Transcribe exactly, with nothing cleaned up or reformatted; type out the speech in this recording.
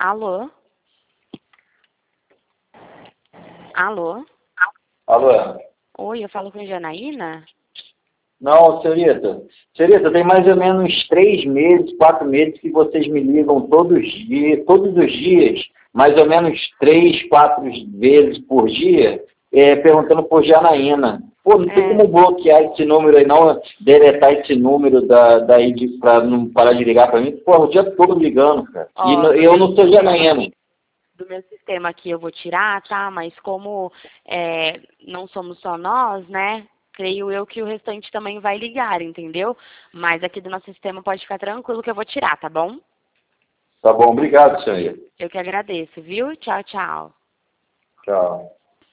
Alô? Alô? Alô? Oi, eu falo com a Janaína? Não, senhorita. Senhorita, tem mais ou menos três meses, quatro meses que vocês me ligam todos os dias, todos os dias, mais ou menos três, quatro vezes por dia, é, perguntando por Janaína. Pô, não tem É. como bloquear esse número aí, não, deletar esse número da, daí de, pra não parar de ligar pra mim. Pô, o dia todo ligando, cara. Ó, E no- do eu meu não sou Janaína. do meu sistema aqui eu vou tirar, tá? Mas como é, não somos só nós, né? Creio eu que o restante também vai ligar, entendeu? Mas aqui do nosso sistema pode ficar tranquilo que eu vou tirar, tá bom? Tá bom, obrigado, senhorita. Eu que agradeço, viu? Tchau, tchau. Tchau.